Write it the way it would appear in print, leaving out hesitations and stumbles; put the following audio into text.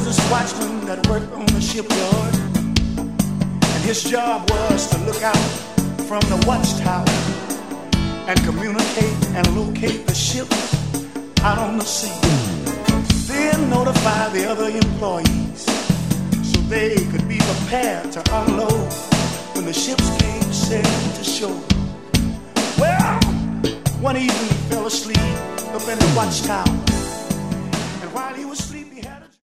this watchman that worked on the shipyard, and his job was to look out from the watchtower and communicate and locate the ships out on the sea. Then notify the other employees so they could be prepared to unload when the ships came sailing to shore. Well, one evening he fell asleep up in the watchtower, and while he was asleep he had a